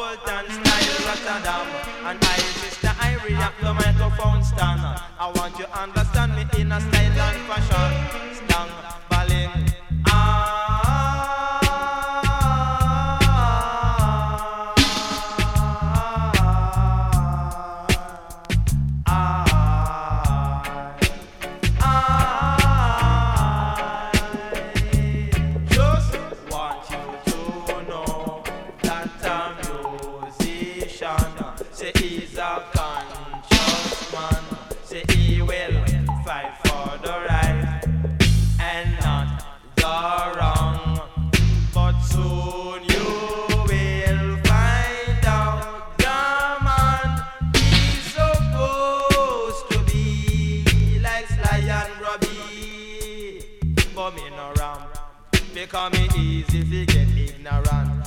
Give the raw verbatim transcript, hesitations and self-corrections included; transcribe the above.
Fulton style Rotterdam. And I, Mister Irie, at the microphone stand. I want you to understand me in a style and fashion. Stang, balling, ah. Say he's a conscious man. Say he will fight for the right and not the wrong. But soon you will find out the man he's supposed to be like Sly and Robbie. But me no ram, because me easy to get ignorant.